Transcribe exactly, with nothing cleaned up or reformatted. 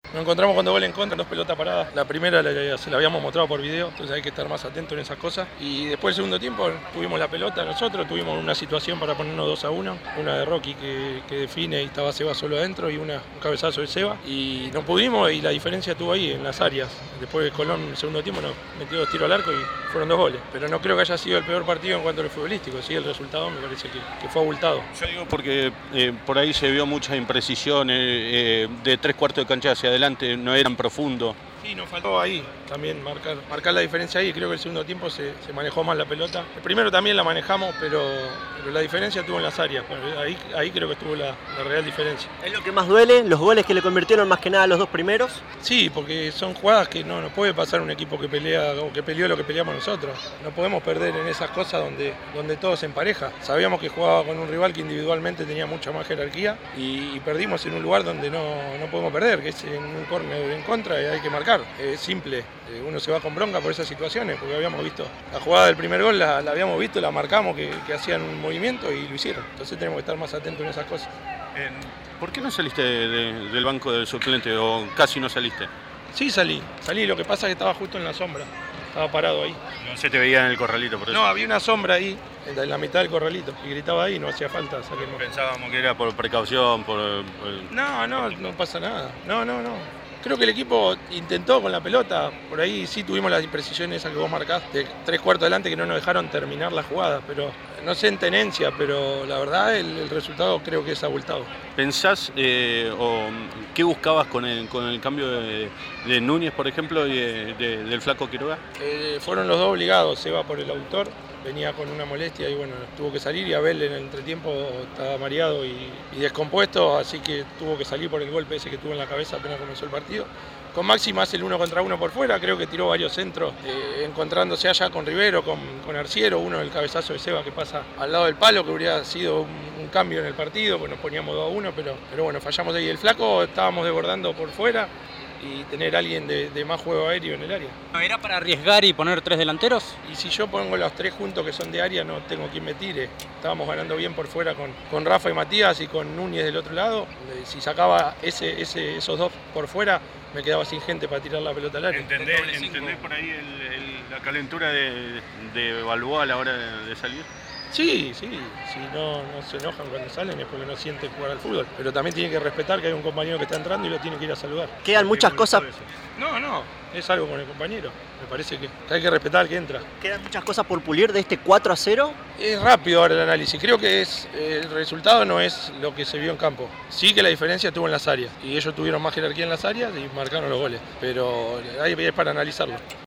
Nos encontramos con dos goles en contra, dos pelotas paradas. La primera la, la, se la habíamos mostrado por video, entonces hay que estar más atento en esas cosas. Y después del segundo tiempo tuvimos la pelota nosotros, tuvimos una situación para ponernos dos a uno. Una de Rocky que, que define y estaba Seba solo adentro y una, un cabezazo de Seba. Y no pudimos y la diferencia estuvo ahí en las áreas. Después Colón en el segundo tiempo nos metió dos tiros al arco y fueron dos goles. Pero no creo que haya sido el peor partido en cuanto a lo futbolístico, sí el resultado me parece que, que fue abultado. Yo digo porque eh, por ahí se vio mucha imprecisión, eh, de tres cuartos de cancha hacia adelante no eran profundos. Sí, nos faltó ahí también marcar, marcar la diferencia ahí. Creo que el segundo tiempo se, se manejó más la pelota. El primero también la manejamos, pero, pero la diferencia estuvo en las áreas. Ahí, ahí creo que estuvo la, la real diferencia. ¿Es lo que más duele? ¿Los goles que le convirtieron más que nada a los dos primeros? Sí, porque son jugadas que no nos puede pasar un equipo que pelea o que peleó lo que peleamos nosotros. No podemos perder en esas cosas donde, donde todo se empareja. Sabíamos que jugaba con un rival que individualmente tenía mucha más jerarquía y, y perdimos en un lugar donde no, no podemos perder, que es en un córner en contra y hay que marcar. Es simple, uno se va con bronca por esas situaciones, porque habíamos visto la jugada del primer gol, la, la habíamos visto, la marcamos, que, que hacían un movimiento y lo hicieron. Entonces tenemos que estar más atentos en esas cosas. ¿Por qué no saliste de, de, del banco del suplente o casi no saliste? Sí salí, salí, lo que pasa es que estaba justo en la sombra, estaba parado ahí. No se te veía en el corralito por eso. No, había una sombra ahí, en la mitad del corralito, y gritaba ahí, no hacía falta saquemos. Pensábamos que era por precaución, por... por... No, no, no pasa nada, no, no, no. Creo que el equipo intentó con la pelota, por ahí sí tuvimos las imprecisiones esas que vos marcás, de tres cuartos adelante que no nos dejaron terminar la jugada, pero no sé en tenencia, pero la verdad el, el resultado creo que es abultado. ¿Pensás eh, o qué buscabas con el, con el cambio de, de Núñez, por ejemplo, y de, de, del Flaco Quiroga? Eh, fueron los dos obligados, Seba por el autor, venía con una molestia y bueno, tuvo que salir y Abel en el entretiempo estaba mareado y, y descompuesto, así que tuvo que salir por el golpe ese que tuvo en la cabeza apenas comenzó el partido. Con Maxi más el uno contra uno por fuera, creo que tiró varios centros, eh, encontrándose allá con Rivero, con, con Arciero, uno del cabezazo de Seba que pasa al lado del palo, que hubiera sido un, un cambio en el partido, pues nos poníamos dos a uno, pero, pero bueno, fallamos ahí. El Flaco estábamos desbordando por fuera y tener a alguien de, de más juego aéreo en el área. ¿Era para arriesgar y poner tres delanteros? Y si yo pongo los tres juntos que son de área, no tengo quien me tire. Estábamos ganando bien por fuera con, con Rafa y Matías y con Núñez del otro lado. Si sacaba ese, ese, esos dos por fuera, me quedaba sin gente para tirar la pelota al área. ¿Entendés, ¿entendés por ahí el, el, la calentura de, de Balboa a la hora de, de salir? Sí, sí, si no, no se enojan cuando salen es porque no sienten jugar al fútbol. Pero también tienen que respetar que hay un compañero que está entrando y lo tiene que ir a saludar. Quedan muchas cosas... No, no, es algo con el compañero. Me parece que hay que respetar al que entra. ¿Quedan muchas cosas por pulir de este cuatro a cero? Es rápido ahora el análisis. Creo que es el resultado no es lo que se vio en campo. Sí que la diferencia estuvo en las áreas. Y ellos tuvieron más jerarquía en las áreas y marcaron los goles. Pero ahí es para analizarlo.